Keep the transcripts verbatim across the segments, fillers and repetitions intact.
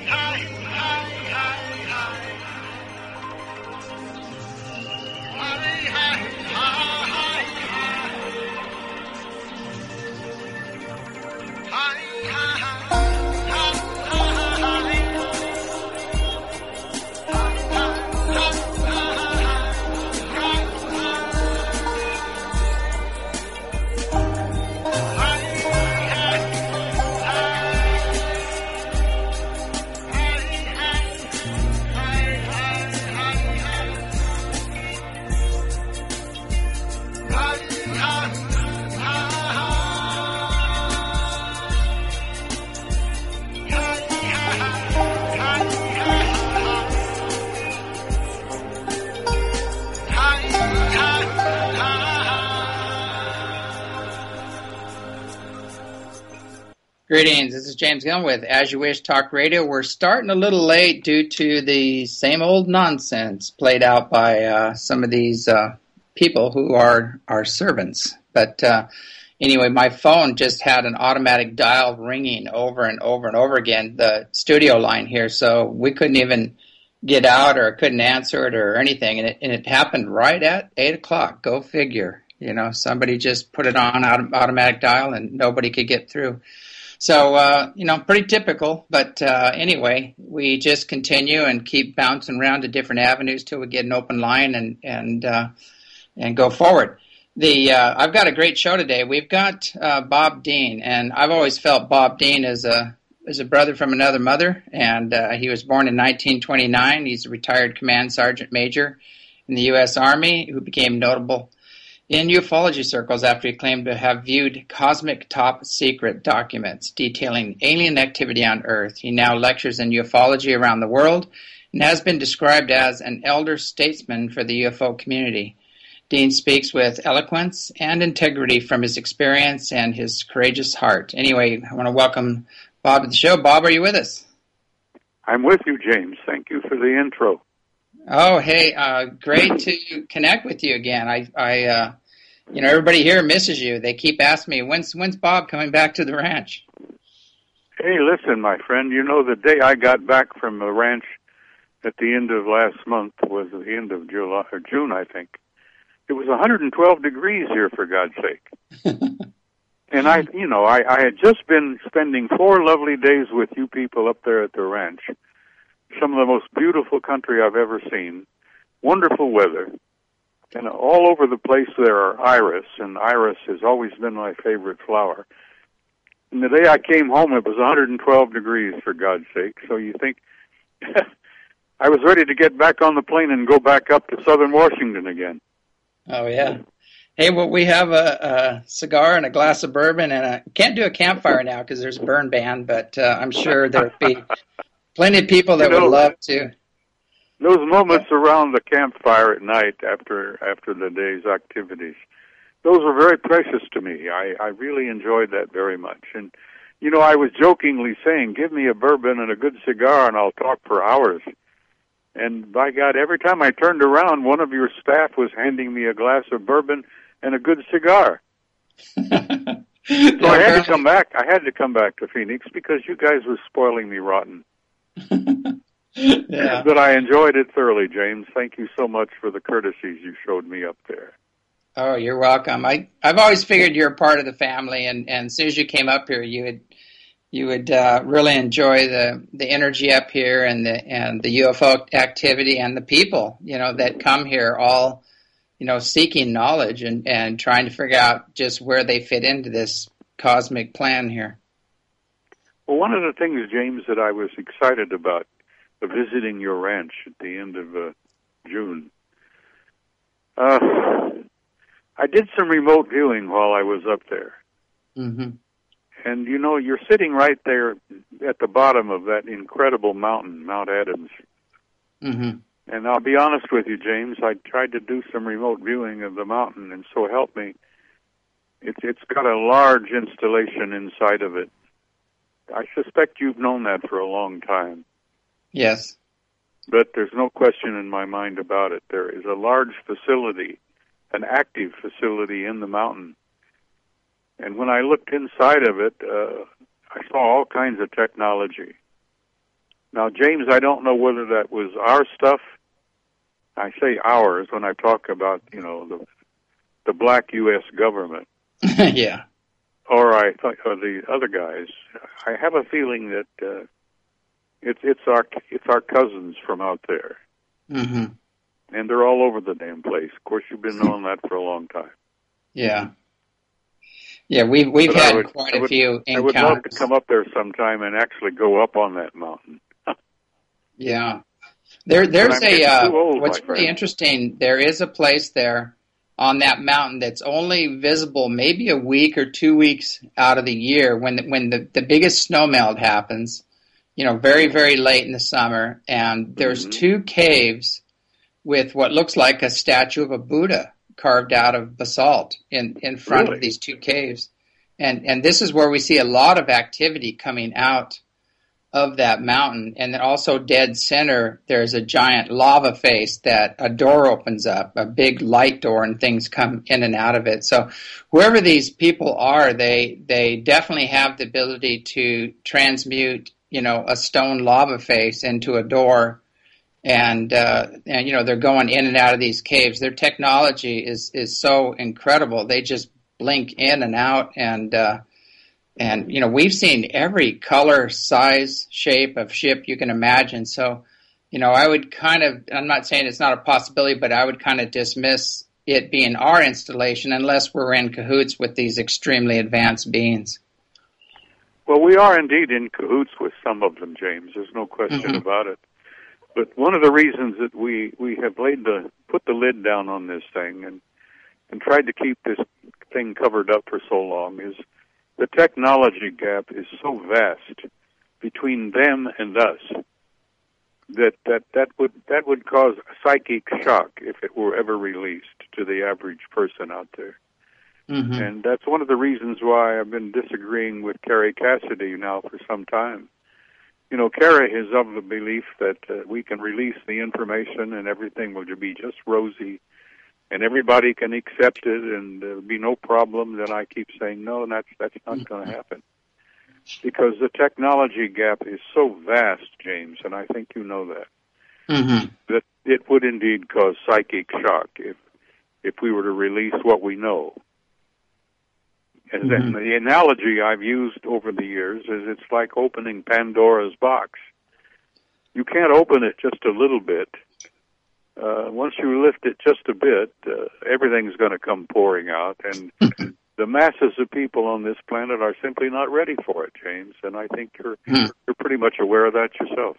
Greetings, this is James Gillen with As You Wish Talk Radio. We're starting a little late due to the same old nonsense played out by uh, some of these uh, people who are our servants. But uh, anyway, my phone just had an automatic dial ringing over and over and over again, the studio line here, so we couldn't even get out or couldn't answer it or anything, and it, and it happened right at eight o'clock. Go figure. You know, somebody just put it on auto- automatic dial and nobody could get through. So, uh, you know, pretty typical, but uh, anyway, we just continue and keep bouncing around to different avenues till we get an open line and and uh, and go forward. The uh, I've got a great show today. We've got uh, Bob Dean, and I've always felt Bob Dean is a is a brother from another mother, and uh, he was born in nineteen twenty-nine. He's a retired command sergeant major in the U S Army who became notable in ufology circles after he claimed to have viewed cosmic top secret documents detailing alien activity on Earth. He now lectures in ufology around the world and has been described as an elder statesman for the U F O community. Dean speaks with eloquence and integrity from his experience and his courageous heart. Anyway, I want to welcome Bob to the show. Bob, are you with us? I'm with you, James. Thank you for the intro. Oh, hey, uh, great to connect with you again. I, I, uh, you know, everybody here misses you. They keep asking me, when's, when's Bob coming back to the ranch? Hey, listen, my friend, you know, the day I got back from the ranch at the end of last month was the end of July, or June, I think. It was one hundred twelve degrees here, for God's sake. And I, you know, I, I had just been spending four lovely days with you people up there at the ranch. Some of the most beautiful country I've ever seen, wonderful weather, and all over the place there are iris, and iris has always been my favorite flower. And the day I came home, it was one hundred twelve degrees, for God's sake, so you think I was ready to get back on the plane and go back up to southern Washington again. Oh, yeah. Hey, well, we have a, a cigar and a glass of bourbon, and a, can't do a campfire now because there's a burn ban, but uh, I'm sure there'll be plenty of people that you know, would love to. Those moments around the campfire at night after after the day's activities, those were very precious to me. I, I really enjoyed that very much. And, you know, I was jokingly saying, give me a bourbon and a good cigar and I'll talk for hours. And by God, every time I turned around, one of your staff was handing me a glass of bourbon and a good cigar. So I had to come back. I had to come back to Phoenix because you guys were spoiling me rotten. Yeah. But I enjoyed it thoroughly, James. Thank you so much for the courtesies you showed me up there. Oh, you're welcome. I, I've always figured you're a part of the family, and, and as soon as you came up here, you would you would uh, really enjoy the, the energy up here and the and the U F O activity and the people, you know, that come here all, you know, seeking knowledge and, and trying to figure out just where they fit into this cosmic plan here. Well, one of the things, James, that I was excited about uh, visiting your ranch at the end of uh, June, uh, I did some remote viewing while I was up there. Mm-hmm. And, you know, you're sitting right there at the bottom of that incredible mountain, Mount Adams. Mm-hmm. And I'll be honest with you, James, I tried to do some remote viewing of the mountain, and so help me, it's it's got a large installation inside of it. I suspect you've known that for a long time. Yes. But there's no question in my mind about it. There is a large facility, an active facility in the mountain. And when I looked inside of it, uh, I saw all kinds of technology. Now, James, I don't know whether that was our stuff. I say ours when I talk about, you know, the the black U S government. Yeah. Or I thought, or the other guys. I have a feeling that uh, it's it's our it's our cousins from out there, mm-hmm. and they're all over the damn place. Of course, you've been knowing that for a long time. Yeah. Yeah, we've we've but had would, quite I a would, few encounters. I would love to come up there sometime and actually go up on that mountain. Yeah, there there's a uh, old, what's really friend. interesting. There is a place there on that mountain that's only visible maybe a week or two weeks out of the year when the, when the the biggest snow melt happens. You know, very very late in the summer, and there's mm-hmm. two caves with what looks like a statue of a Buddha carved out of basalt in, in front really? of these two caves. And and this is where we see a lot of activity coming out of that mountain. And then also dead center, there's a giant lava face that a door opens up, a big light door, and things come in and out of it. So whoever these people are, they they definitely have the ability to transmute, you know, a stone lava face into a door. And, uh, and, you know, they're going in and out of these caves. Their technology is, is so incredible. They just blink in and out. And, uh, and, you know, we've seen every color, size, shape of ship you can imagine. So, you know, I would kind of, I'm not saying it's not a possibility, but I would kind of dismiss it being our installation unless we're in cahoots with these extremely advanced beings. Well, we are indeed in cahoots with some of them, James. There's no question mm-hmm. about it. But one of the reasons that we, we have laid the put the lid down on this thing and and tried to keep this thing covered up for so long is the technology gap is so vast between them and us that that, that would that would cause a psychic shock if it were ever released to the average person out there. Mm-hmm. And that's one of the reasons why I've been disagreeing with Kerry Cassidy now for some time. You know, Kara is of the belief that uh, we can release the information and everything will be just rosy and everybody can accept it and there'll be no problem. Then I keep saying, no, that's, that's not going to happen. Because the technology gap is so vast, James, and I think you know that, mm-hmm. that it would indeed cause psychic shock if, if we were to release what we know. And then mm-hmm. the analogy I've used over the years is it's like opening Pandora's box. You can't open it just a little bit. Uh, once you lift it just a bit, uh, everything's going to come pouring out. And the masses of people on this planet are simply not ready for it, James. And I think you're, mm-hmm. you're pretty much aware of that yourself.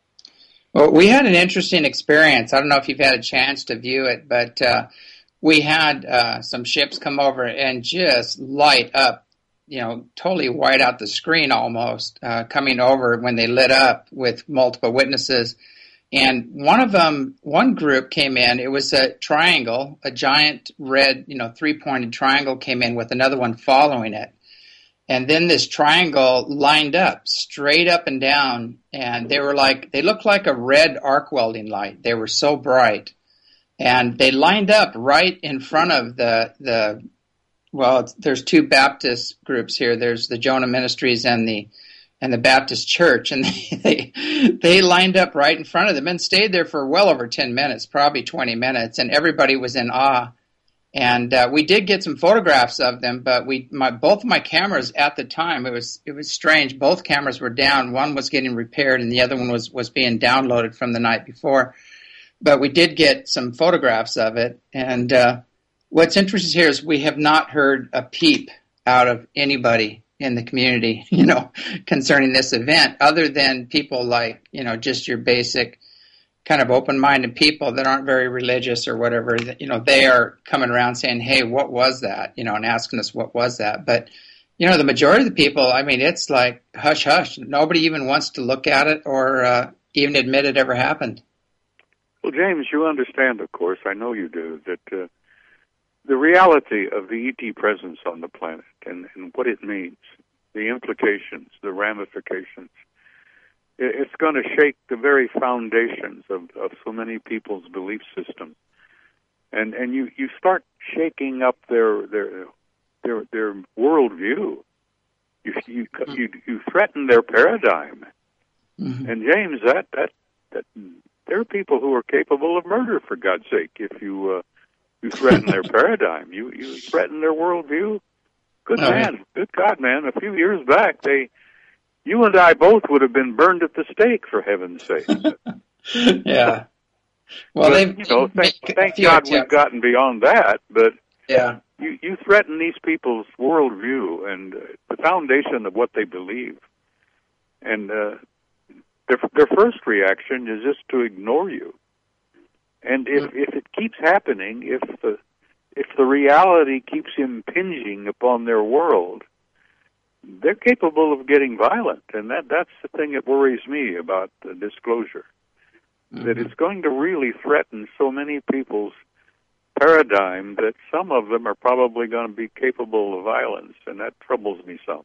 Well, we had an interesting experience. I don't know if you've had a chance to view it, but... Uh, We had uh, some ships come over and just light up, you know, totally white out the screen almost, uh, coming over when they lit up with multiple witnesses. And one of them, one group came in, it was a triangle, a giant red, you know, three-pointed triangle came in with another one following it. And then this triangle lined up, straight up and down, and they were like, they looked like a red arc welding light. They were so bright. And they lined up right in front of the, the well, it's, there's two Baptist groups here. There's the Jonah Ministries and the and the Baptist Church. And they, they, they lined up right in front of them and stayed there for well over ten minutes, probably twenty minutes. And everybody was in awe. And uh, we did get some photographs of them, but we my, both of my cameras at the time, it was it was strange. Both cameras were down. One was getting repaired and the other one was, was being downloaded from the night before. But we did get some photographs of it. And uh, what's interesting here is we have not heard a peep out of anybody in the community, you know, concerning this event, other than people like, you know, just your basic kind of open-minded people that aren't very religious or whatever. That, you know, they are coming around saying, hey, what was that? You know, and asking us what was that. But, you know, the majority of the people, I mean, it's like hush, hush. Nobody even wants to look at it or uh, even admit it ever happened. Well, James, you understand, of course, I know you do, that uh, the reality of the E T presence on the planet and, and what it means, the implications, the ramifications, it, it's going to shake the very foundations of, of so many people's belief system. And and you, you start shaking up their their their, their worldview. You, you, you, you threaten their paradigm. Mm-hmm. And James, that, that that there are people who are capable of murder, for God's sake. If you uh, you threaten their paradigm, you you threaten their worldview. Good oh, man, yeah. Good God, man! A few years back, they, you and I both would have been burned at the stake, for heaven's sake. Yeah. Well, they you know, thank, thank God we've gotten beyond that. But yeah, you you threaten these people's worldview and uh, the foundation of what they believe, and uh, their their first reaction is just to ignore you. And if if it keeps happening, if the if the reality keeps impinging upon their world, they're capable of getting violent, and that that's the thing that worries me about the disclosure. Mm-hmm. That it's going to really threaten so many people's paradigm that some of them are probably going to be capable of violence, and that troubles me some.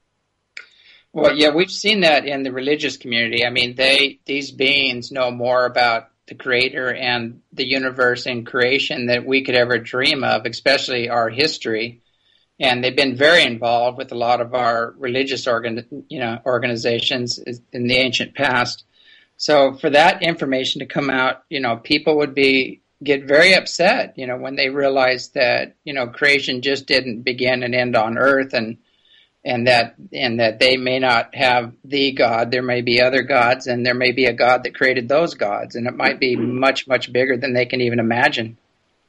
Well, yeah, we've seen that in the religious community. I mean, they these beings know more about the Creator and the universe and creation that we could ever dream of, especially our history. And they've been very involved with a lot of our religious organ, you know, organizations in the ancient past. So for that information to come out, you know, people would be get very upset, you know, when they realize that, you know, creation just didn't begin and end on earth, and and that and that they may not have the God. There may be other gods, and there may be a God that created those gods, and it might be much, much bigger than they can even imagine.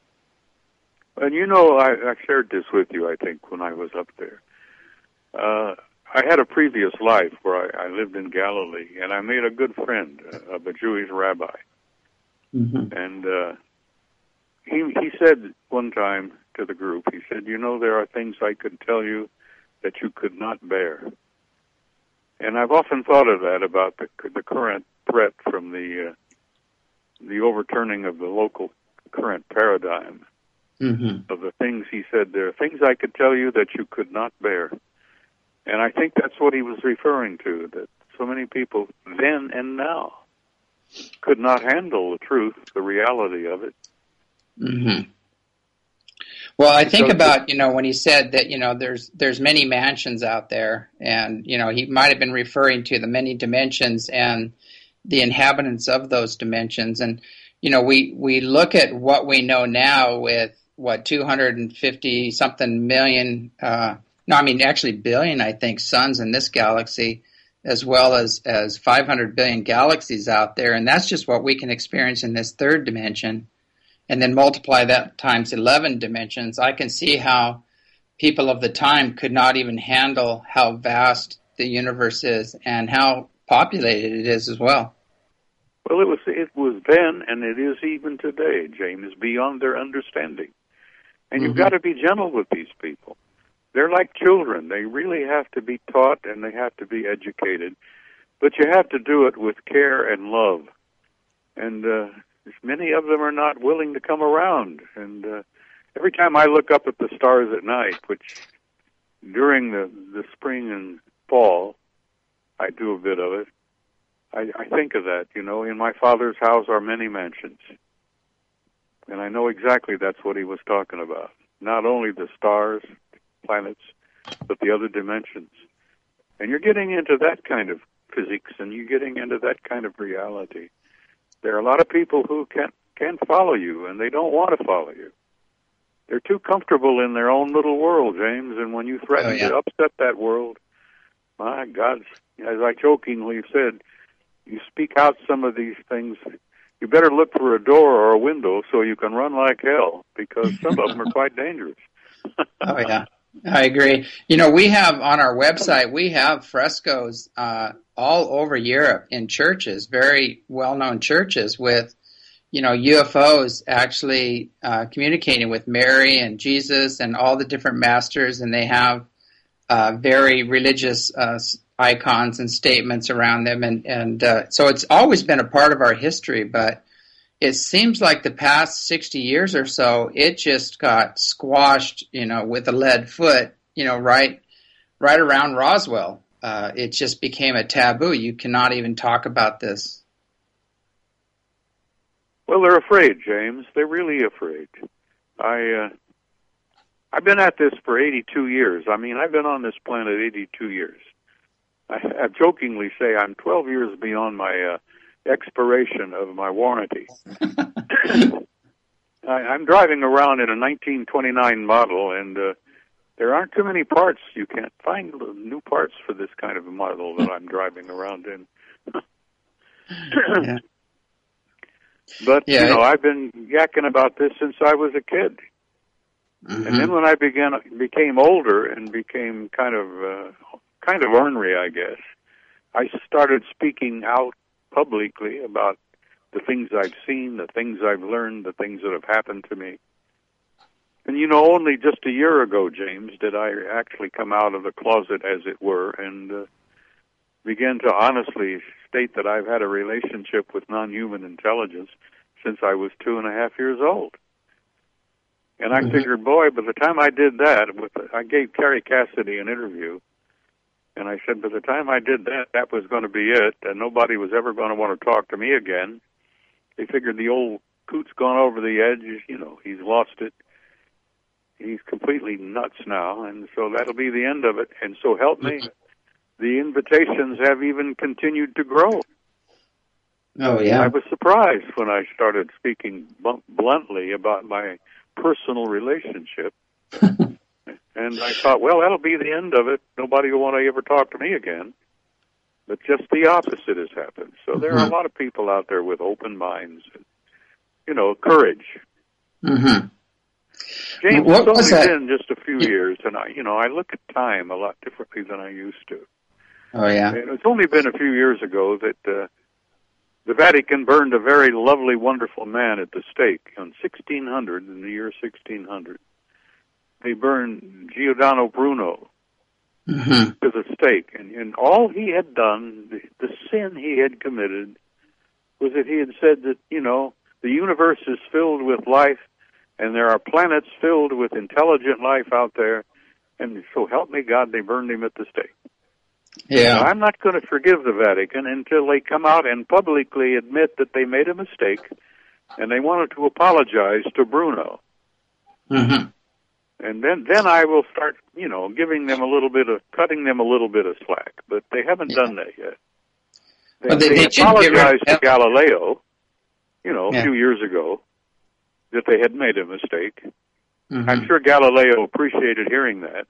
And you know, I, I shared this with you, I think, when I was up there. Uh, I had a previous life where I, I lived in Galilee, and I made a good friend uh, of a Jewish rabbi. Mm-hmm. And uh, he he said one time to the group, he said, you know, there are things I could tell you that you could not bear. And I've often thought of that about the the current threat from the uh, the overturning of the local current paradigm. Mm-hmm. Of the things he said, there are things I could tell you that you could not bear. And I think that's what he was referring to, that so many people then and now could not handle the truth, the reality of it. Mm-hmm. Well, I think about, you know, when he said that, you know, there's there's many mansions out there, and, you know, he might have been referring to the many dimensions and the inhabitants of those dimensions. And, you know, we, we look at what we know now with, what, two hundred fifty something million, uh, no, I mean, actually billion, I think, suns in this galaxy, as well as, as five hundred billion galaxies out there. And that's just what we can experience in this third dimension. And then multiply that times eleven dimensions. I can see how people of the time could not even handle how vast the universe is and how populated it is as well. Well, it was it was then, and it is even today, James, beyond their understanding. And mm-hmm. You've got to be gentle with these people. They're like children. They really have to be taught, and they have to be educated. But you have to do it with care and love. And uh, many of them are not willing to come around. And uh, every time I look up at the stars at night, which during the, the spring and fall, I do a bit of it, I, I think of that. You know, in my Father's house are many mansions. And I know exactly that's what he was talking about. Not only the stars, planets, but the other dimensions. And you're getting into that kind of physics, and you're getting into that kind of reality. There are a lot of people who can't, can't follow you, and they don't want to follow you. They're too comfortable in their own little world, James, and when you threaten oh, yeah. to upset that world, my God, as I jokingly said, you speak out some of these things, you better look for a door or a window so you can run like hell, because some of them are quite dangerous. Oh, yeah. I agree. You know, we have on our website, we have frescoes uh, all over Europe in churches, very well-known churches with, you know, U F Os actually uh, communicating with Mary and Jesus and all the different masters, and they have uh, very religious uh, icons and statements around them. And, and uh, so it's always been a part of our history, but it seems like the past sixty years or so, it just got squashed, you know, with a lead foot, you know, right, right around Roswell. Uh, it just became a taboo. You cannot even talk about this. Well, they're afraid, James. They're really afraid. I, uh, I've been at this for eighty-two years. I mean, I've been on this planet eighty-two years. I, I jokingly say I'm twelve years beyond my uh, expiration of my warranty. I, I'm driving around in a nineteen twenty-nine model, and uh, there aren't too many parts. You can't find new parts for this kind of a model that I'm driving around in. Yeah. But, yeah, you know, it, I've been yakking about this since I was a kid. mm-hmm. And then when I began, became older and became kind of, uh, kind of ornery, I guess, I started speaking out publicly about the things I've seen, the things I've learned, the things that have happened to me. And, you know, only just a year ago, James, did I actually come out of the closet, as it were, and uh, begin to honestly state that I've had a relationship with non-human intelligence since I was two and a half years old. And I mm-hmm. figured, boy, by the time I did that, with the, I gave Carrie Cassidy an interview, and I said, by the time I did that, that was going to be it, and nobody was ever going to want to talk to me again. They figured the old coot's gone over the edge, you know, he's lost it. He's completely nuts now, and so that'll be the end of it. And so help me, the invitations have even continued to grow. Oh, yeah. I was surprised when I started speaking bluntly about my personal relationship. And I thought, well, that'll be the end of it. Nobody will want to ever talk to me again. But just the opposite has happened. So there mm-hmm. are a lot of people out there with open minds and, you know, courage. Mm-hmm. James, what it's was only that? been just a few years, and I, you know, I look at time a lot differently than I used to. Oh, yeah. And it's only been a few years ago that uh, the Vatican burned a very lovely, wonderful man at the stake on sixteen hundred, in the year sixteen hundred. They burned Giordano Bruno mm-hmm. to the stake, and, and all he had done, the, the sin he had committed, was that he had said that, you know, the universe is filled with life, and there are planets filled with intelligent life out there, and so help me God, they burned him at the stake. Yeah. Now, I'm not going to forgive the Vatican until they come out and publicly admit that they made a mistake, and they wanted to apologize to Bruno. Mm-hmm. And then, then I will start, you know, giving them a little bit of, cutting them a little bit of slack. But they haven't yeah. done that yet. They, well, they, they, they apologized to Galileo, you know, yeah. a few years ago, that they had made a mistake. Mm-hmm. I'm sure Galileo appreciated hearing that.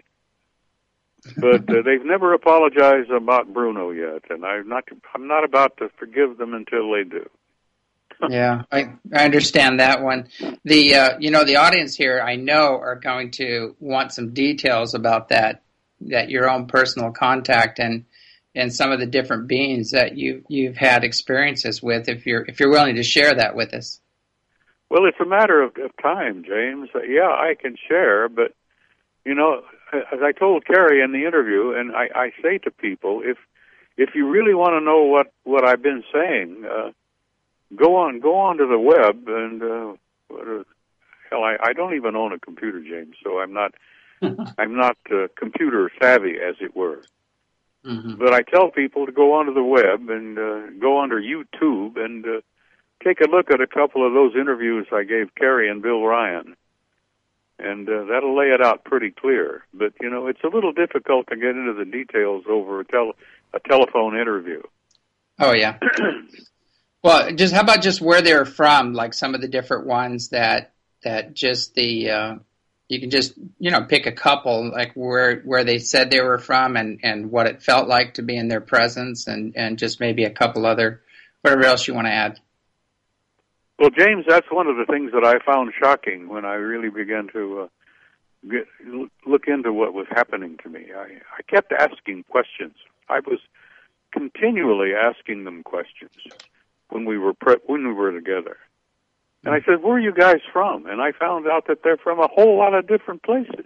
But uh, they've never apologized about Bruno yet, and I'm not, I'm not about to forgive them until they do. Yeah, I, I understand that one. The uh, you know, the audience here, I know, are going to want some details about that, that your own personal contact and and some of the different beings that you you've had experiences with. If you're if you're willing to share that with us. Well, it's a matter of, of time, James. Uh, yeah, I can share, but you know, as I told Carrie in the interview, and I, I say to people, if if you really want to know what what I've been saying. Uh, Go on, go on to the web, and uh, what are, hell, I, I don't even own a computer, James. So I'm not, I'm not uh, computer savvy, as it were. Mm-hmm. But I tell people to go onto the web and uh, go onto YouTube and uh, take a look at a couple of those interviews I gave Carrie and Bill Ryan, and uh, that'll lay it out pretty clear. But you know, it's a little difficult to get into the details over a, tel- a telephone interview. Oh yeah. Well, just how about just where they're from, like some of the different ones that that just the uh, you can just you know pick a couple, like where where they said they were from and, and what it felt like to be in their presence, and, and just maybe a couple other whatever else you want to add. Well, James, that's one of the things that I found shocking when I really began to uh, get, look into what was happening to me. I, I kept asking questions. I was continually asking them questions when we were pre- when we were together. And I said, where are you guys from? And I found out that they're from a whole lot of different places.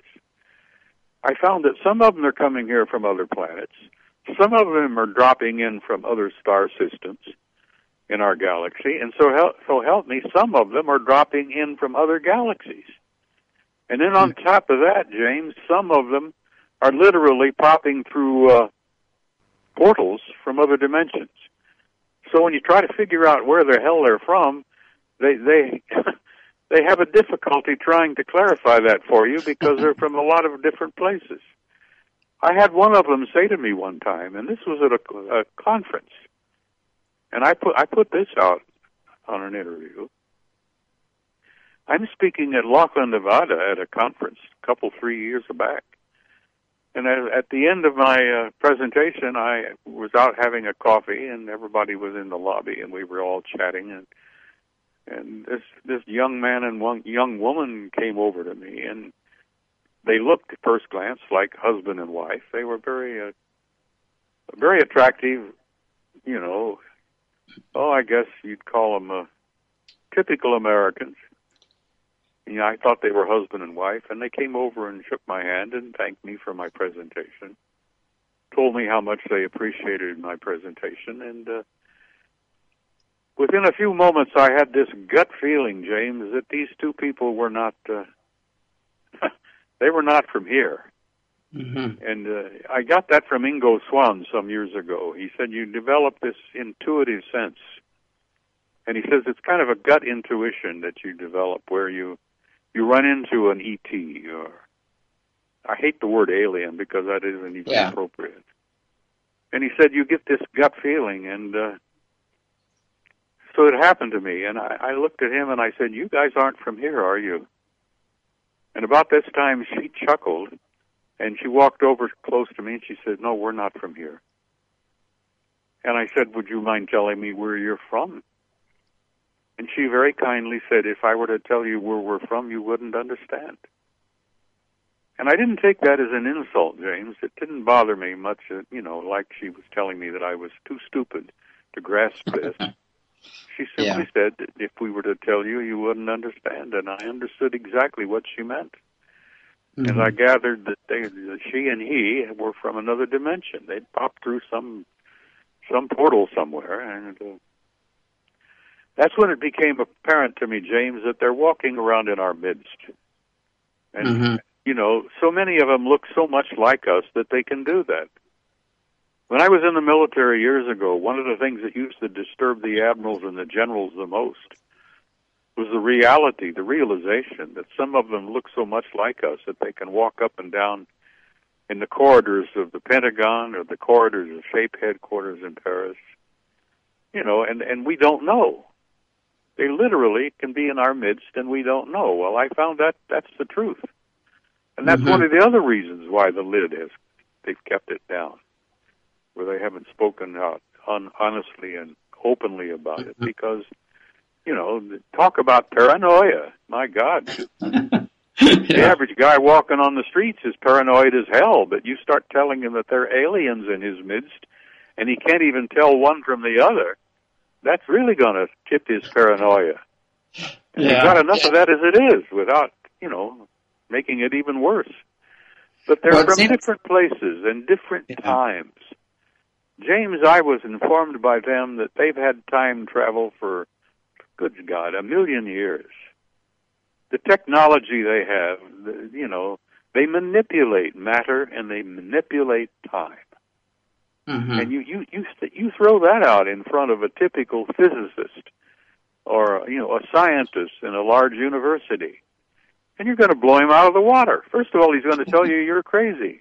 I found that some of them are coming here from other planets. Some of them are dropping in from other star systems in our galaxy. And so help, so help me, some of them are dropping in from other galaxies. And then on top of that, James, some of them are literally popping through uh, portals from other dimensions. So when you try to figure out where the hell they're from, they they they have a difficulty trying to clarify that for you because they're from a lot of different places. I had one of them say to me one time, and this was at a, a conference, and I put I put this out on an interview. I'm speaking at Laughlin, Nevada, at a conference a couple, three years back. And at the end of my uh, presentation, I was out having a coffee, and everybody was in the lobby, and we were all chatting. And and this this young man and one young woman came over to me, and they looked at first glance like husband and wife. They were very uh, very attractive, you know. Oh, I guess you'd call them uh, typical Americans. You know, I thought they were husband and wife, and they came over and shook my hand and thanked me for my presentation, told me how much they appreciated my presentation, and uh, within a few moments I had this gut feeling, James, that these two people were not, uh, they were not from here. Mm-hmm. And uh, I got that from Ingo Swann some years ago. He said, you develop this intuitive sense. And he says it's kind of a gut intuition that you develop where you you run into an E T, or I hate the word alien because that isn't even yeah. appropriate. And he said you get this gut feeling, and uh, so it happened to me. And I, I looked at him and I said, you guys aren't from here, are you? And about this time she chuckled, and she walked over close to me and she said, no, we're not from here. And I said, would you mind telling me where you're from? And she very kindly said, if I were to tell you where we're from, you wouldn't understand. And I didn't take that as an insult, James. It didn't bother me much, uh, you know, like she was telling me that I was too stupid to grasp this. She simply yeah. said that if we were to tell you, you wouldn't understand. And I understood exactly what she meant. Mm-hmm. And I gathered that they, that she and he were from another dimension. They'd popped through some some portal somewhere, and uh, that's when it became apparent to me, James, that they're walking around in our midst. And, mm-hmm. you know, so many of them look so much like us that they can do that. When I was in the military years ago, one of the things that used to disturb the admirals and the generals the most was the reality, the realization that some of them look so much like us that they can walk up and down in the corridors of the Pentagon or the corridors of SHAPE headquarters in Paris, you know, and, and we don't know. They literally can be in our midst, and we don't know. Well, I found that that's the truth. And that's mm-hmm. one of the other reasons why the lid has, they've kept it down, where they haven't spoken out un- honestly and openly about it, because, you know, talk about paranoia. My God. yeah. The average guy walking on the streets is paranoid as hell, but you start telling him that there are aliens in his midst, and he can't even tell one from the other. That's really going to tip his paranoia. And yeah. We've got enough yeah. of that as it is, without, you know, making it even worse. But they're well, from seems... different places and different yeah. times. James, I was informed by them that they've had time travel for, good God, a million years. The technology they have, the, you know, they manipulate matter and they manipulate time. Mm-hmm. And you, you, you, you throw that out in front of a typical physicist or, you know, a scientist in a large university, and you're going to blow him out of the water. First of all, he's going to tell you you're crazy.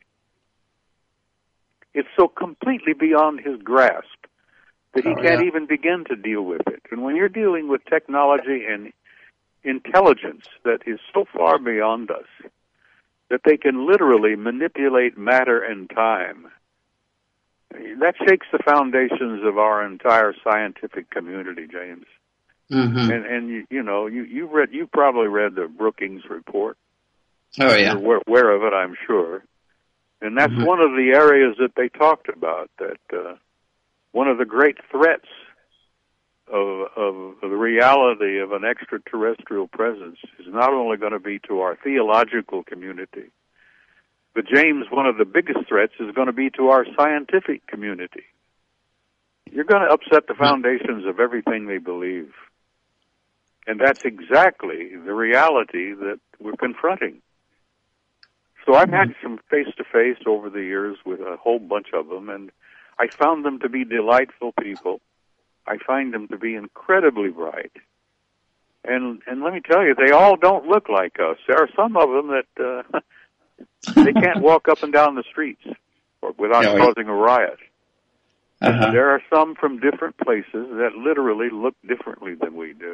It's so completely beyond his grasp that he oh, can't yeah. even begin to deal with it. And when you're dealing with technology and intelligence that is so far beyond us that they can literally manipulate matter and time, that shakes the foundations of our entire scientific community, James. Mm-hmm. And, and you, you know, you, you read, you probably read the Brookings report. Oh, yeah. You're aware of it, I'm sure. And that's mm-hmm. one of the areas that they talked about, that uh, one of the great threats of, of, of the reality of an extraterrestrial presence is not only going to be to our theological community, but James, one of the biggest threats is going to be to our scientific community. You're going to upset the foundations of everything they believe. And that's exactly the reality that we're confronting. So I've had some face-to-face over the years with a whole bunch of them, and I found them to be delightful people. I find them to be incredibly bright. And and let me tell you, they all don't look like us. There are some of them that uh, they can't walk up and down the streets. or without No, causing a riot. uh-huh. There are some from different places that literally look differently than we do.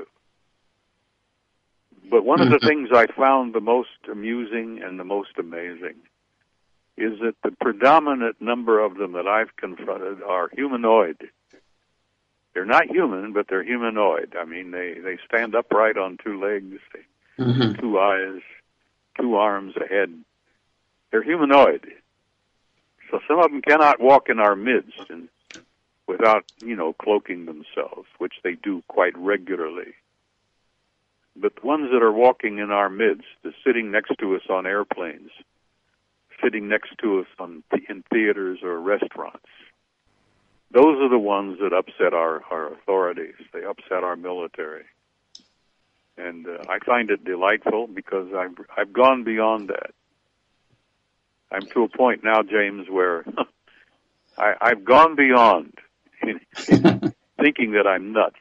But one of the things I found the most amusing and the most amazing is that the predominant number of them that I've confronted are humanoid. They're not human, but they're humanoid. I mean, they, they stand upright on two legs, Mm-hmm. two eyes, two arms, a head. They're humanoid. So some of them cannot walk in our midst and without, you know, cloaking themselves, which they do quite regularly. But the ones that are walking in our midst, the sitting next to us on airplanes, sitting next to us on in theaters or restaurants, those are the ones that upset our, our authorities. They upset our military. And uh, I find it delightful because I've, I've gone beyond that. I'm to a point now, James, where I, I've gone beyond in, in thinking that I'm nuts.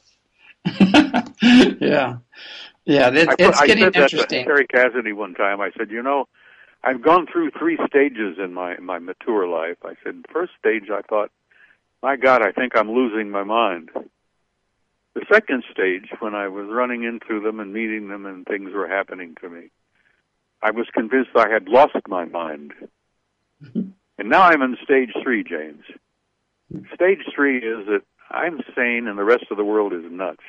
yeah. Yeah, it, I, it's I getting said that interesting. to Terry Cassidy one time. I said, you know, I've gone through three stages in my, my mature life. I said, the first stage I thought, my God, I think I'm losing my mind. The second stage, when I was running into them and meeting them and things were happening to me, I was convinced I had lost my mind. And now I'm in stage three, James. Stage three is that I'm sane and the rest of the world is nuts.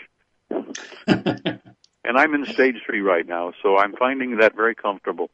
And I'm in stage three right now, so I'm finding that very comfortable.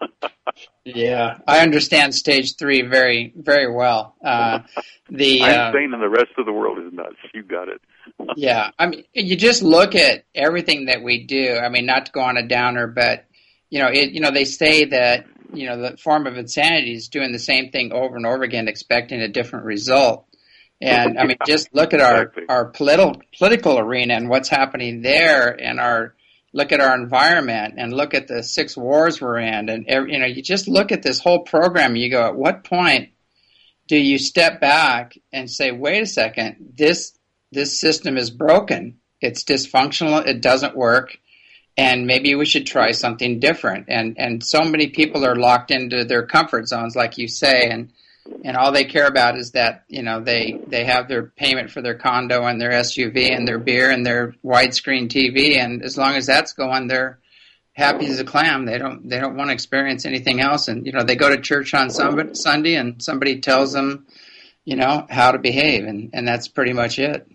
Yeah, I understand stage three very, very well. Uh, the I'm uh, sane and the rest of the world is nuts. You got it. yeah, I mean, you just look at everything that we do. I mean, not to go on a downer, but you know, it. You know, they say that you know the form of insanity is doing the same thing over and over again, expecting a different result. And I mean, just look at our Exactly. our political political arena and what's happening there, and our look at our environment, and look at the six wars we're in, and every, you know, you just look at this whole program. And you go, at what point do you step back and say, wait a second, this this system is broken, it's dysfunctional, it doesn't work, and maybe we should try something different. And and so many people are locked into their comfort zones, like you say, and. And all they care about is that, you know, they, they have their payment for their condo and their S U V and their beer and their widescreen T V, and as long as that's going, they're happy as a clam. They don't they don't want to experience anything else. And you know, they go to church on Sunday, and somebody tells them, you know, how to behave, and, and that's pretty much it.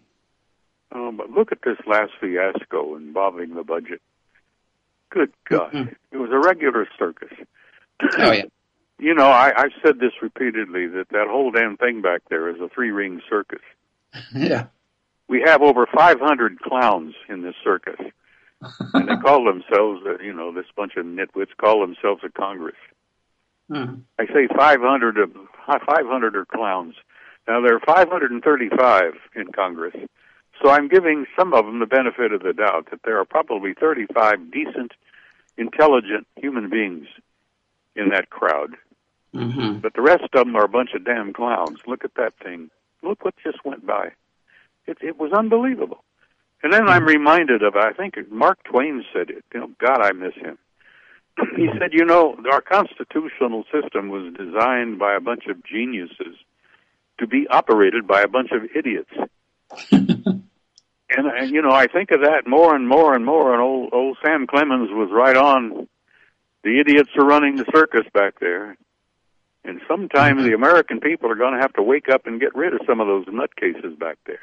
Oh, but look at this last fiasco involving the budget. Good God, mm-hmm. It was a regular circus. Oh yeah. You know, I, I've said this repeatedly, that that whole damn thing back there is a three-ring circus. Yeah. We have over five hundred clowns in this circus. And they call themselves, uh, you know, this bunch of nitwits call themselves a Congress. Mm-hmm. I say five hundred of five hundred are clowns. Now, there are five hundred thirty-five in Congress. So I'm giving some of them the benefit of the doubt that there are probably thirty-five decent, intelligent human beings in that crowd. Mm-hmm. But the rest of them are a bunch of damn clowns. Look at that thing. Look what just went by. It, it was unbelievable. And then I'm reminded of, I think Mark Twain said it. You know, God, I miss him. He said, you know, our constitutional system was designed by a bunch of geniuses to be operated by a bunch of idiots. and, and, you know, I think of that more and more and more, and old, old Sam Clemens was right on. The idiots are running the circus back there. And sometime mm-hmm. the American people are going to have to wake up and get rid of some of those nutcases back there.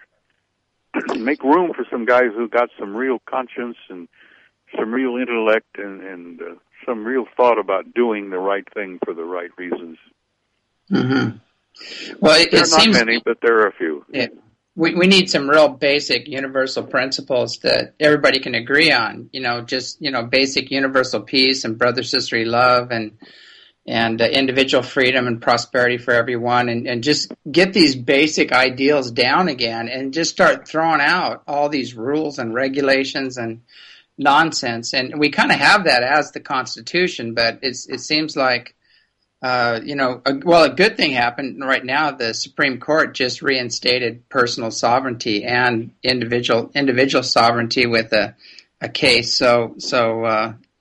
Make room for some guys who got some real conscience and some real intellect and, and uh, some real thought about doing the right thing for the right reasons. Mm-hmm. Well, it, there are it not seems many, but there are a few. It, we we need some real basic universal principles that everybody can agree on. You know, just you know, basic universal peace and brother sisterly love and. and uh, individual freedom and prosperity for everyone, and, and just get these basic ideals down again and just start throwing out all these rules and regulations and nonsense. And we kind of have that as the Constitution, but it's, it seems like, uh, you know, a, well, a good thing happened right now. The Supreme Court just reinstated personal sovereignty and individual individual sovereignty with a, a case. So, so uh,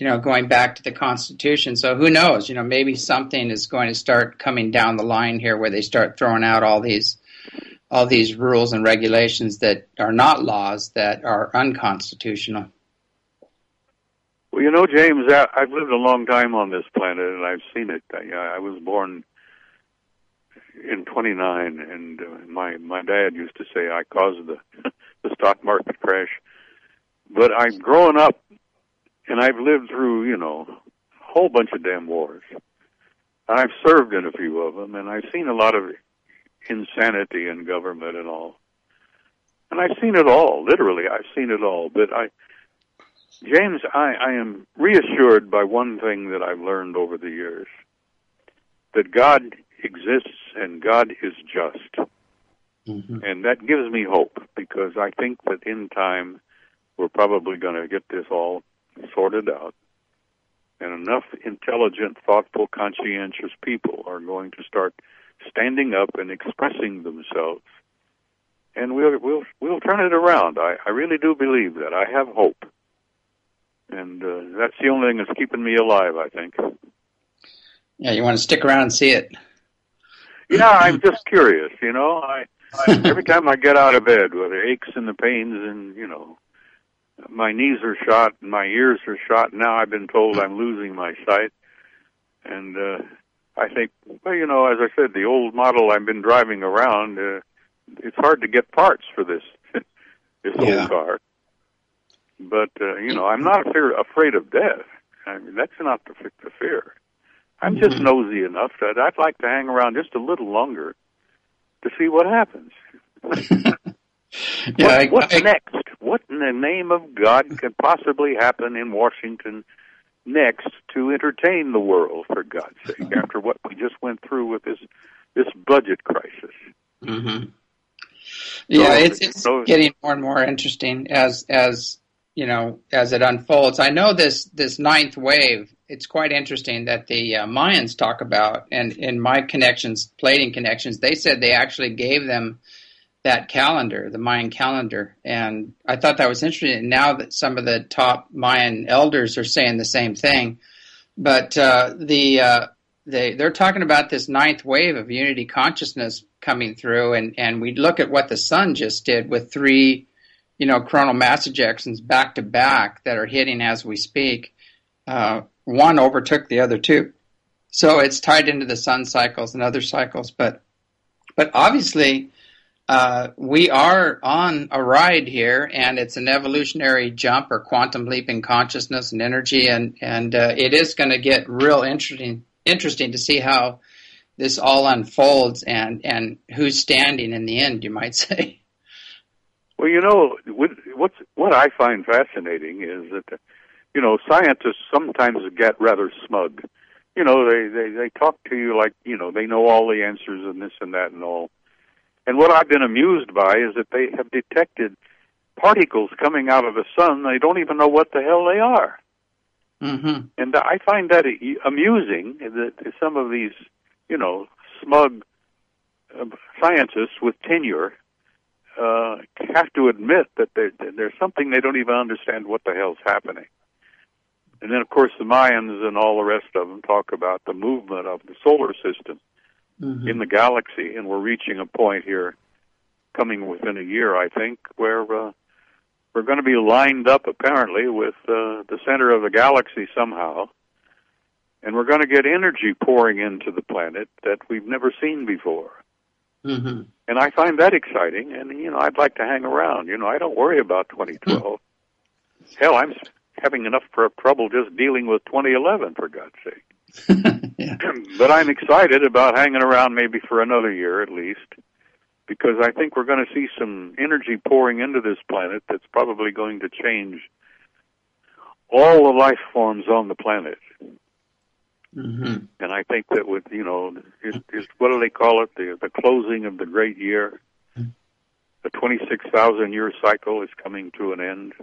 you know, going back to the Constitution. So who knows? You know, maybe something is going to start coming down the line here where they start throwing out all these all these rules and regulations that are not laws, that are unconstitutional. Well, you know, James, I, I've lived a long time on this planet, and I've seen it. I, I was born in twenty-nine, and uh, my my dad used to say I caused the the stock market crash. But I've grown up, and I've lived through, you know, a whole bunch of damn wars. I've served in a few of them, and I've seen a lot of insanity in government and all. And I've seen it all, literally, I've seen it all. But I, James, I, I am reassured by one thing that I've learned over the years, that God exists and God is just. Mm-hmm. And that gives me hope, because I think that in time we're probably going to get this all sorted out. And enough intelligent, thoughtful, conscientious people are going to start standing up and expressing themselves. And we'll we'll we'll turn it around. I, I really do believe that. I have hope. And uh, that's the only thing that's keeping me alive, I think. Yeah, you want to stick around and see it. Yeah, I'm just curious, you know. I, I every time I get out of bed with the aches and the pains, and, you know, my knees are shot and my ears are shot. Now I've been told I'm losing my sight. And uh, I think, well, you know, as I said, the old model I've been driving around, uh, it's hard to get parts for this this yeah. old car. But, uh, you know, I'm not fear, afraid of death. I mean, that's not the, the fear. I'm just mm-hmm. nosy enough that I'd like to hang around just a little longer to see what happens. yeah, what, I, what's I, next? What in the name of God could possibly happen in Washington next to entertain the world, for God's sake, after what we just went through with this this budget crisis? Mm-hmm. Yeah, so, it's it's so, getting more and more interesting as as you know as it unfolds. I know this this ninth wave. It's quite interesting that the uh, Mayans talk about, and in my connections, plating connections, they said they actually gave them that calendar, the Mayan calendar, and I thought that was interesting. Now that some of the top Mayan elders are saying the same thing, but uh, the uh, they they're talking about this ninth wave of unity consciousness coming through, and and we look at what the sun just did with three, you know, coronal mass ejections back to back that are hitting as we speak. Uh, one overtook the other two, so it's tied into the sun cycles and other cycles, but but obviously. Uh, we are on a ride here, and it's an evolutionary jump or quantum leap in consciousness and energy, and, and uh, it is going to get real interesting interesting to see how this all unfolds and, and who's standing in the end, you might say. Well, you know, what's, what I find fascinating is that, you know, scientists sometimes get rather smug. You know, they, they, they talk to you like, you know, they know all the answers and this and that and all. And what I've been amused by is that they have detected particles coming out of the sun. They don't even know what the hell they are. Mm-hmm. And I find that amusing that some of these, you know, smug uh, scientists with tenure uh, have to admit that there's something they don't even understand what the hell's happening. And then, of course, the Mayans and all the rest of them talk about the movement of the solar system. Mm-hmm. In the galaxy, and we're reaching a point here, coming within a year, I think, where uh, we're going to be lined up, apparently, with uh, the center of the galaxy somehow, and we're going to get energy pouring into the planet that we've never seen before. Mm-hmm. And I find that exciting, and, you know, I'd like to hang around. You know, I don't worry about twenty twelve. Mm-hmm. Hell, I'm having enough trouble just dealing with twenty eleven, for God's sake. Yeah. But I'm excited about hanging around maybe for another year at least, because I think we're going to see some energy pouring into this planet that's probably going to change all the life forms on the planet. Mm-hmm. And I think that with, you know, is, is, what do they call it, the, the closing of the great year, the twenty-six thousand year cycle is coming to an end.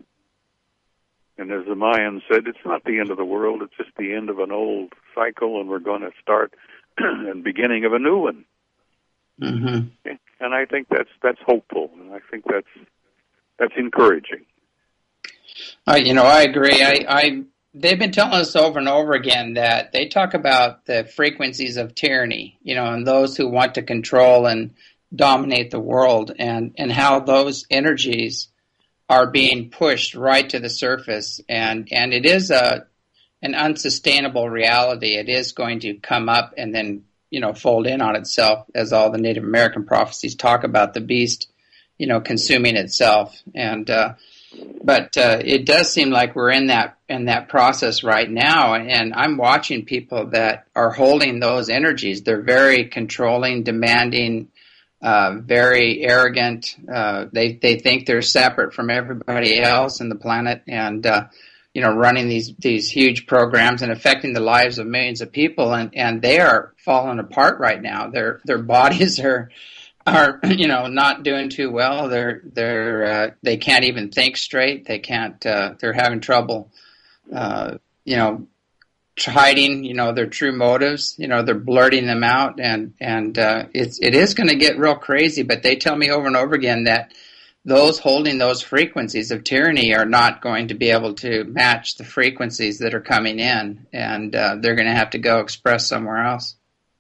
And as the Mayans said, it's not the end of the world, it's just the end of an old cycle, and we're going to start the beginning of a new one. Mm-hmm. And I think that's that's hopeful, and I think that's that's encouraging. Uh, you know, I agree. I, I they've been telling us over and over again that they talk about the frequencies of tyranny, you know, and those who want to control and dominate the world, and, and how those energies are being pushed right to the surface. And, and it is a an unsustainable reality. It is going to come up and then, you know, fold in on itself, as all the Native American prophecies talk about the beast, you know, consuming itself. And uh, but uh, it does seem like we're in that in that process right now. And I'm watching people that are holding those energies. They're very controlling, demanding, uh, very arrogant. Uh, they they think they're separate from everybody else in the planet, and uh, you know, running these these huge programs and affecting the lives of millions of people. And, and they are falling apart right now. Their their bodies are. are you know not doing too well. They're they're uh, they can't even think straight. They can't. Uh, they're having trouble, uh, you know, hiding you know their true motives. You know, they're blurting them out, and and uh, it's it is going to get real crazy. But they tell me over and over again that those holding those frequencies of tyranny are not going to be able to match the frequencies that are coming in, and uh, they're going to have to go express somewhere else.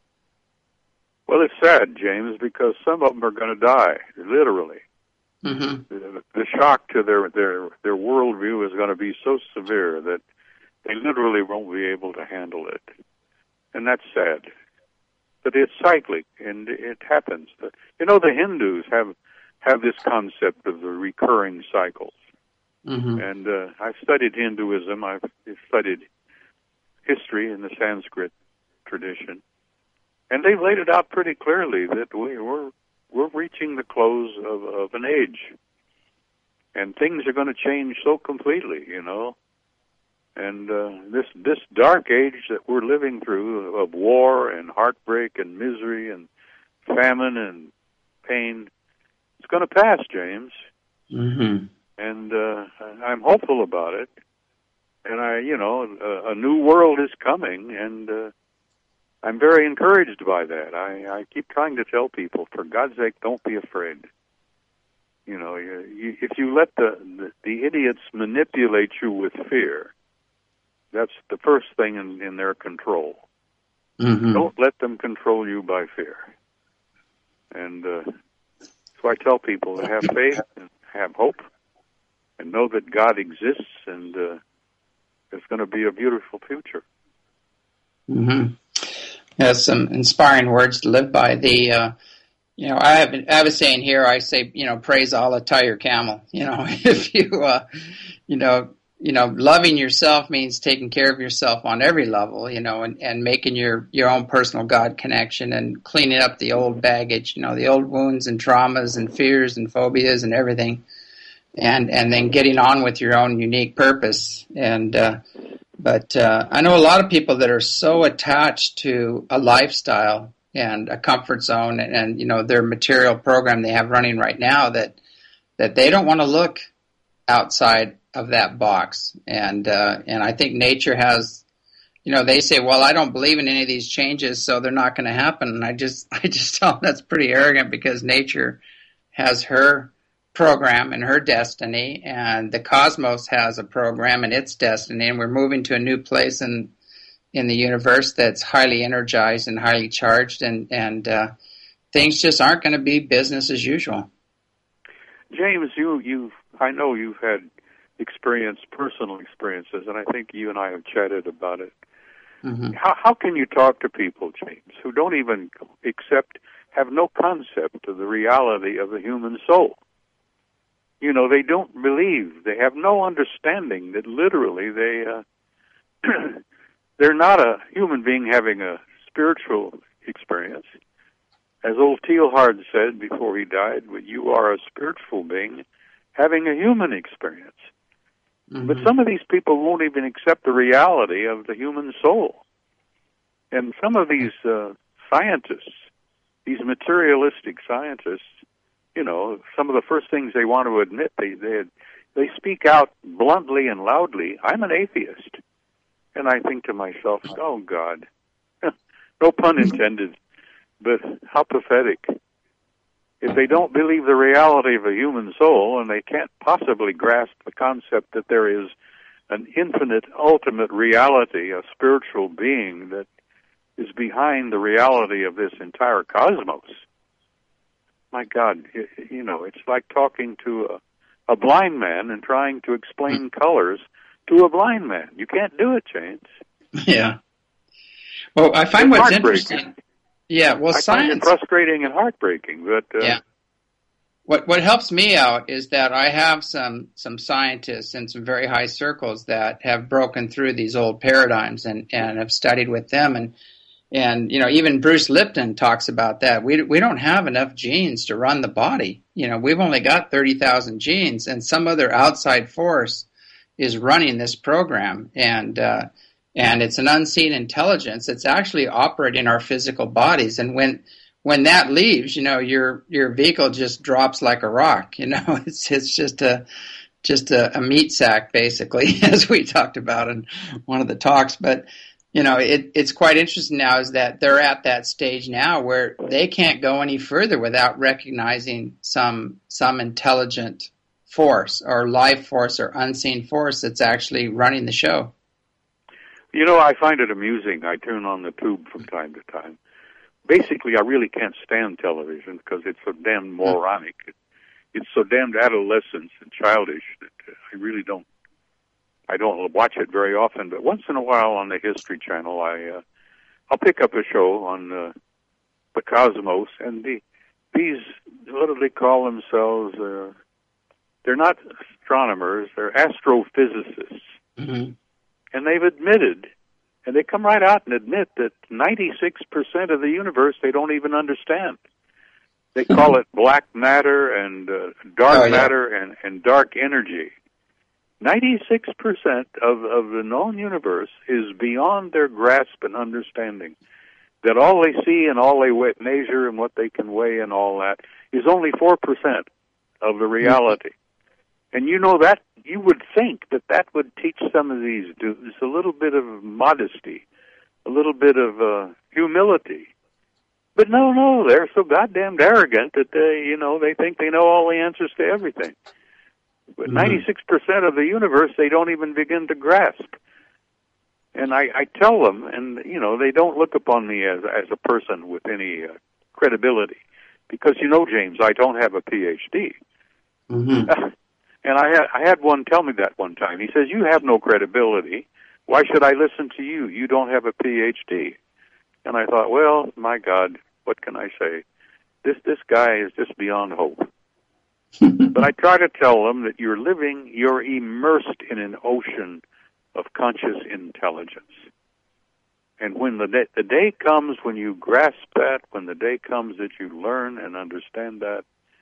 Well, it's sad, James, because some of them are going to die, literally. Mm-hmm. The, the shock to their, their, their worldview is going to be so severe that they literally won't be able to handle it. And that's sad. But it's cyclic, and it happens. You know, the Hindus have have this concept of the recurring cycles. Mm-hmm. And uh, I've studied Hinduism. I've studied history in the Sanskrit tradition. And they've laid it out pretty clearly that we, we're we're reaching the close of, of an age, and things are going to change so completely, you know. And uh, this this dark age that we're living through of war and heartbreak and misery and famine and pain, it's going to pass, James. Mm-hmm. And uh, I'm hopeful about it. And I, you know, a, a new world is coming, and uh, I'm very encouraged by that. I, I keep trying to tell people, for God's sake, don't be afraid. You know, you, you, if you let the, the, the idiots manipulate you with fear, that's the first thing in, in their control. Mm-hmm. Don't let them control you by fear. And uh, so I tell people to have faith and have hope and know that God exists, and uh, it's going to be a beautiful future. Mm-hmm. That's some inspiring words to live by. The, uh, you know, I have I have a saying here. I say, you know, praise Allah, tie your camel. You know, if you, uh, you know, you know, loving yourself means taking care of yourself on every level. You know, and, and making your, your own personal God connection and cleaning up the old baggage. You know, the old wounds and traumas and fears and phobias and everything, and and then getting on with your own unique purpose. And uh, But uh, I know a lot of people that are so attached to a lifestyle and a comfort zone and, and, you know, their material program they have running right now that that they don't want to look outside of that box. And uh, and I think nature has, you know, they say, well, I don't believe in any of these changes, so they're not going to happen. And I just I just tell them that's pretty arrogant, because nature has her program and her destiny, and the cosmos has a program and its destiny, and we're moving to a new place in in the universe that's highly energized and highly charged, and and uh, things just aren't going to be business as usual. James, you you I know you've had experience, personal experiences, and I think you and I have chatted about it. Mm-hmm. How how can you talk to people, James, who don't even accept, have no concept of the reality of the human soul? You know, they don't believe, they have no understanding that literally they, uh, they're not a human being having a spiritual experience. As old Teilhard said before he died, you are a spiritual being having a human experience. Mm-hmm. But some of these people won't even accept the reality of the human soul. And some of these uh, scientists, these materialistic scientists, you know, some of the first things they want to admit, they they they speak out bluntly and loudly, I'm an atheist. And I think to myself, oh, God, no pun intended, but how pathetic. If they don't believe the reality of a human soul, and they can't possibly grasp the concept that there is an infinite, ultimate reality, a spiritual being that is behind the reality of this entire cosmos. My God, you know, it's like talking to a, a blind man and trying to explain colors to a blind man. You can't do it, James. Yeah. Well, I find it's what's interesting. Yeah, well, I science. find it frustrating and heartbreaking, but uh, yeah. What what helps me out is that I have some some scientists in some very high circles that have broken through these old paradigms and, and have studied with them, and and you know, even Bruce Lipton talks about that. We we don't have enough genes to run the body. You know, we've only got thirty thousand genes, and some other outside force is running this program, and uh, and it's an unseen intelligence. It's actually operating our physical bodies, and when when that leaves, you know, your your vehicle just drops like a rock. You know, it's it's just a just a, a meat sack, basically, as we talked about in one of the talks. But you know, it, it's quite interesting now is that they're at that stage now where they can't go any further without recognizing some some intelligent force or life force or unseen force that's actually running the show. You know, I find it amusing. I turn on the tube from time to time. Basically, I really can't stand television because it's so damn moronic. It, it's so damned adolescent and childish that uh, I really don't. I don't watch it very often, but once in a while on the History Channel, I uh, I'll pick up a show on uh, the cosmos, and the these what do they call themselves? Uh, they're not astronomers; they're astrophysicists, mm-hmm. and they've admitted. And they come right out and admit that ninety-six percent of the universe they don't even understand. They call it black matter and uh, dark oh, yeah. matter and, and dark energy. ninety-six percent of, of the known universe is beyond their grasp and understanding. That all they see and all they weigh, measure and what they can weigh and all that is only four percent of the reality. And you know that, you would think that that would teach some of these dudes a little bit of modesty, a little bit of uh, humility. But no, no, they're so goddamn arrogant that they, you know, they think they know all the answers to everything. But mm-hmm. ninety-six percent of the universe they don't even begin to grasp. And I, I tell them, and, you know, they don't look upon me as, as a person with any uh, credibility. Because, you know, James, I don't have a P H D. Mm-hmm. And I had, I had one tell me that one time. He says, you have no credibility. Why should I listen to you? You don't have a P H D. And I thought, well, my God, what can I say? This this guy is just beyond hope. But I try to tell them that you're living, you're immersed in an ocean of conscious intelligence. And when the day, the day comes when you grasp that, when the day comes that you learn and understand that,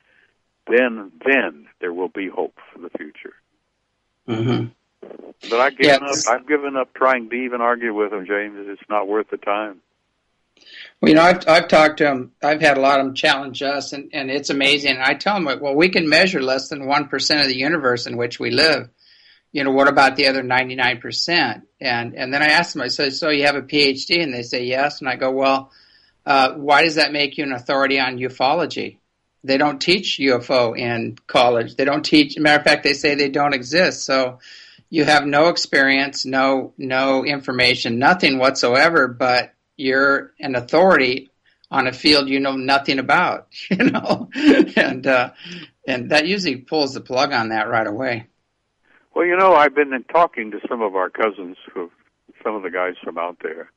then then there will be hope for the future. Mm-hmm. But I've given yes. up. I've given up trying to even argue with him, James. It's not worth the time. Well, you know, I've I've talked to them. I've had a lot of them challenge us, and, and it's amazing. And I tell them, well, we can measure less than one percent of the universe in which we live. You know, what about the other ninety-nine percent? And and then I ask them, I say, so you have a P H D? And they say yes. And I go, well, uh, why does that make you an authority on ufology? They don't teach U F O in college. They don't teach. Matter of fact, they say they don't exist. So you have no experience, no no information, nothing whatsoever. But you're an authority on a field you know nothing about. You know, and uh, and that usually pulls the plug on that right away. Well, you know, I've been talking to some of our cousins, who, some of the guys from out there.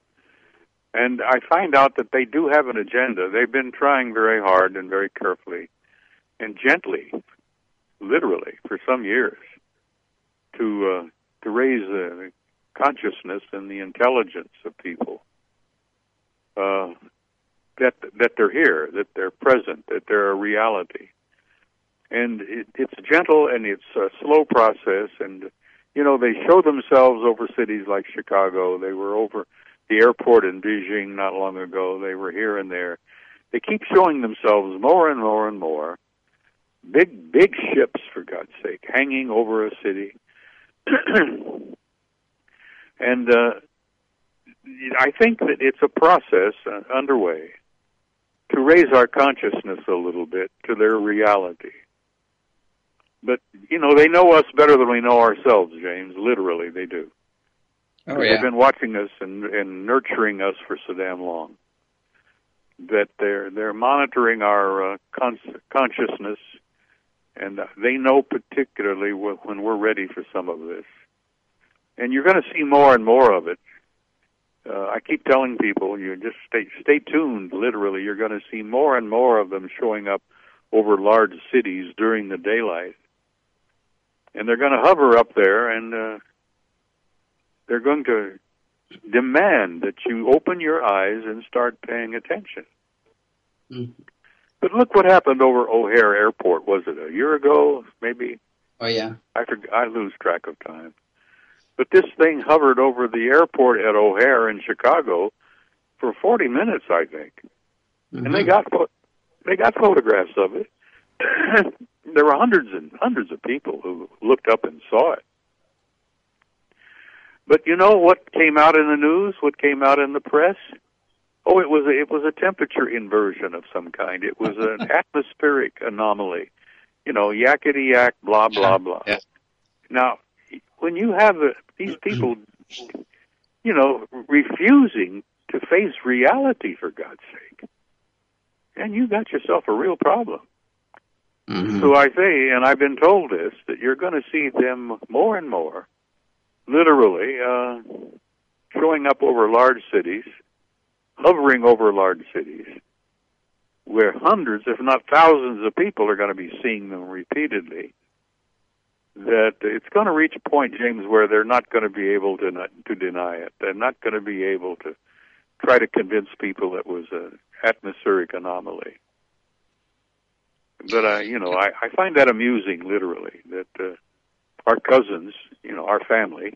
And I find out that they do have an agenda. They've been trying very hard and very carefully and gently, literally, for some years, to uh, to raise the consciousness and the intelligence of people. Uh, that that they're here, that they're present, that they're a reality. And it, it's gentle and it's a slow process. And, you know, they show themselves over cities like Chicago. They were over the airport in Beijing not long ago. They were here and there. They keep showing themselves more and more and more. Big, big ships, for God's sake, hanging over a city. And uh, I think that it's a process uh, underway to raise our consciousness a little bit to their reality. But, you know, they know us better than we know ourselves, James. Literally, they do. Oh, yeah. They've been watching us and, and nurturing us for so damn long that they're they're monitoring our uh, con- consciousness, and they know particularly wh- when we're ready for some of this. And you're going to see more and more of it. Uh, I keep telling people, you just stay stay tuned. Literally, you're going to see more and more of them showing up over large cities during the daylight. And they're going to hover up there, and uh, they're going to demand that you open your eyes and start paying attention. Mm. But look what happened over O'Hare Airport. Was it a year ago, maybe? Oh, yeah. I forget, I lose track of time. But this thing hovered over the airport at O'Hare in Chicago for forty minutes, I think. Mm-hmm. And they got they got photographs of it. There were hundreds and hundreds of people who looked up and saw it. But you know what came out in the news? What came out in the press? Oh, it was a, it was a temperature inversion of some kind. It was an atmospheric anomaly. You know, yakety yak, blah blah blah. Yeah. Now, when you have the, these people, you know, refusing to face reality, for God's sake, and you got yourself a real problem. Mm-hmm. So I say, and I've been told this, that you're going to see them more and more, literally, uh, showing up over large cities, hovering over large cities, where hundreds, if not thousands of people are going to be seeing them repeatedly, that it's going to reach a point, James, where they're not going to be able to not, to deny it. They're not going to be able to try to convince people it was an atmospheric anomaly. But, uh, you know, I, I find that amusing, literally, that uh, our cousins, you know, our family,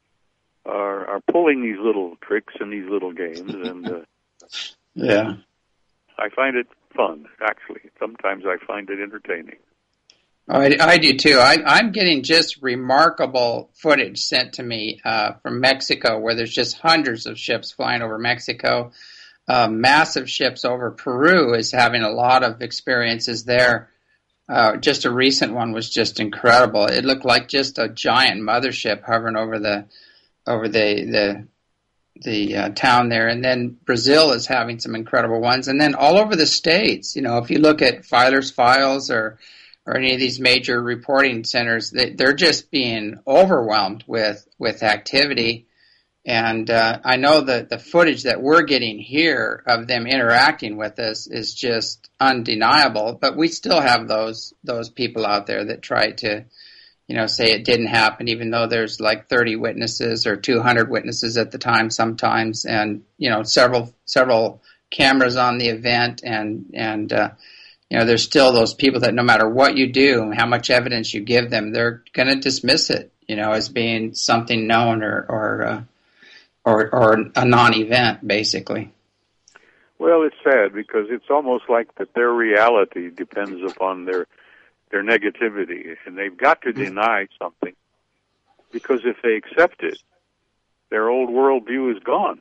are, are pulling these little tricks and these little games, and uh, yeah, I find it fun, actually. Sometimes I find it entertaining. Oh, I, I do, too. I, I'm getting just remarkable footage sent to me uh, from Mexico, where there's just hundreds of ships flying over Mexico. Uh, massive ships over Peru is having a lot of experiences there. Uh, just a recent one was just incredible. It looked like just a giant mothership hovering over the over the the the uh, town there. And then Brazil is having some incredible ones. And then all over the States, you know, if you look at Filer's Files or or any of these major reporting centers, they, they're just being overwhelmed with with activity. And uh, I know that the footage that we're getting here of them interacting with us is just undeniable. But we still have those those people out there that try to, you know, say it didn't happen, even though there's like thirty witnesses or two hundred witnesses at the time sometimes, and you know, several several cameras on the event, and and uh, you know, there's still those people that no matter what you do, how much evidence you give them, they're going to dismiss it, you know, as being something known or or uh, Or, or a non-event, basically. Well, it's sad because it's almost like that their reality depends upon their their negativity, and they've got to deny something, because if they accept it, their old worldview is gone.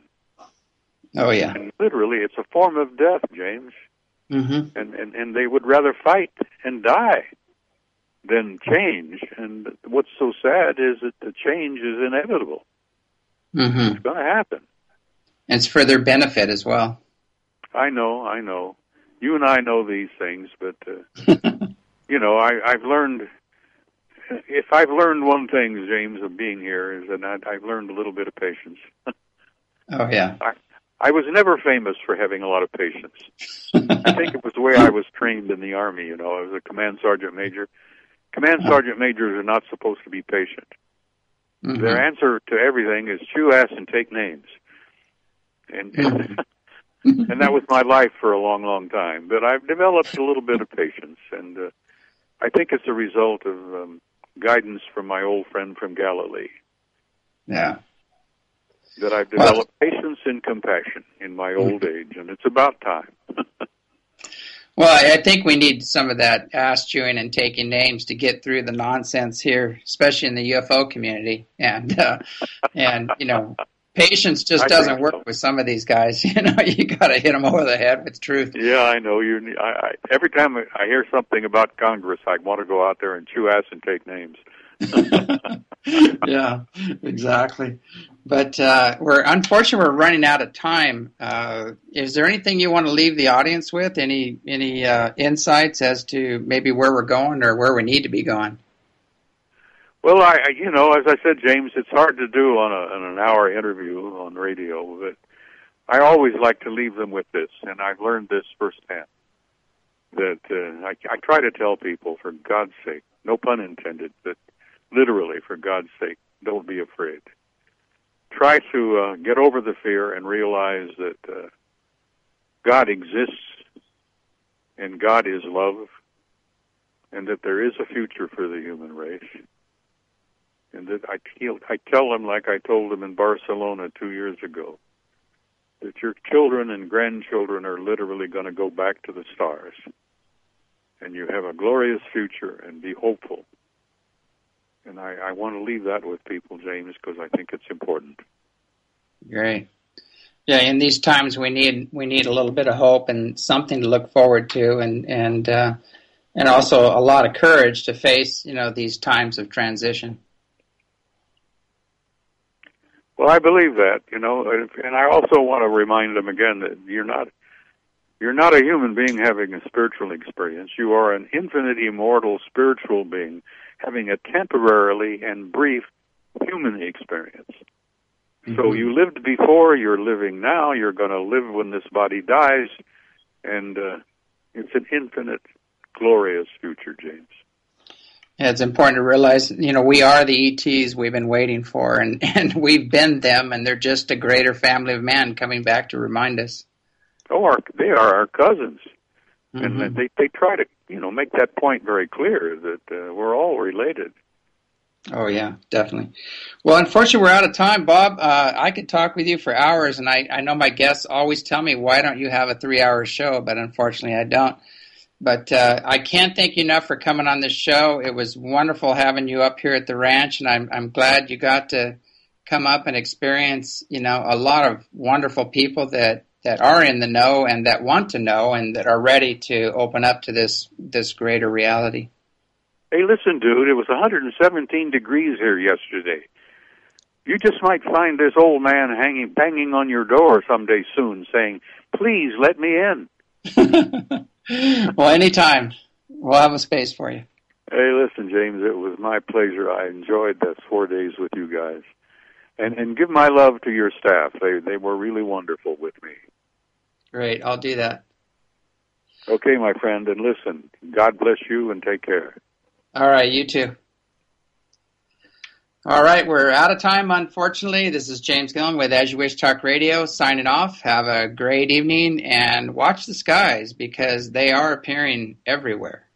Oh, yeah. And literally, it's a form of death, James. Mm-hmm. And, and, and they would rather fight and die than change. And what's so sad is that the change is inevitable. Mm-hmm. It's going to happen. And it's for their benefit as well. I know, I know. You and I know these things, but, uh, you know, I, I've learned, if I've learned one thing, James, of being here, is that I, I've learned a little bit of patience. Oh, yeah. I, I was never famous for having a lot of patience. I think it was the way I was trained in the Army, you know. I was a command sergeant major. Command sergeant majors are not supposed to be patient. Mm-hmm. Their answer to everything is chew ass and take names. And, and, and that was my life for a long, long time. But I've developed a little bit of patience, and uh, I think it's a result of um, guidance from my old friend from Galilee. Yeah. That I've developed well, patience and compassion in my old age, and it's about time. Well, I think we need some of that ass chewing and taking names to get through the nonsense here, especially in the U F O community. And, uh, and you know, patience just I doesn't think work so. with some of these guys. You know, you got to hit them over the head with truth. Yeah, I know. You. I, I, every time I hear something about Congress, I want to go out there and chew ass and take names. Yeah, exactly. But uh, we're unfortunately we're running out of time. Uh, is there anything you want to leave the audience with? Any any uh, insights as to maybe where we're going or where we need to be going? Well, I, I you know, as I said, James, it's hard to do on, a, on an hour interview on radio, but I always like to leave them with this, and I've learned this firsthand. That uh, I, I try to tell people, for God's sake, no pun intended, that literally, for God's sake, don't be afraid. Try to uh, get over the fear and realize that uh, God exists, and God is love, and that there is a future for the human race. And that I, feel, I tell them, like I told them in Barcelona two years ago, that your children and grandchildren are literally going to go back to the stars. And you have a glorious future, and be hopeful. And I, I want to leave that with people, James, because I think it's important. Great. Yeah, in these times we need we need a little bit of hope and something to look forward to, and and uh, and also a lot of courage to face, you know, these times of transition. Well, I believe that, you know, and I also want to remind them again that you're not you're not a human being having a spiritual experience. You are an infinite, immortal, spiritual being having a temporarily and brief human experience. Mm-hmm. So you lived before, you're living now, you're going to live when this body dies, and uh, it's an infinite, glorious future, James. Yeah, it's important to realize, you know, we are the E Ts we've been waiting for, and, and we've been them, and they're just a greater family of man coming back to remind us. Oh, our, they are our cousins. Mm-hmm. And they, they try to, you know, make that point very clear that uh, we're all related. Oh, yeah, definitely. Well, unfortunately, we're out of time, Bob. Uh, I could talk with you for hours, and I, I know my guests always tell me, why don't you have a three-hour show? But unfortunately, I don't. But uh, I can't thank you enough for coming on this show. It was wonderful having you up here at the ranch, and I'm I'm glad you got to come up and experience, you know, a lot of wonderful people that, that are in the know and that want to know and that are ready to open up to this this greater reality. Hey, listen, dude, it was one hundred seventeen degrees here yesterday. You just might find this old man hanging, banging on your door someday soon saying, please let me in. Well, anytime. We'll have a space for you. Hey, listen, James, it was my pleasure. I enjoyed those four days with you guys. And and give my love to your staff. They they were really wonderful with me. Great, I'll do that. Okay, my friend, and listen, God bless you and take care. All right, you too. All right, we're out of time, unfortunately. This is James Gillen with As You Wish Talk Radio, signing off. Have a great evening, and watch the skies, because they are appearing everywhere.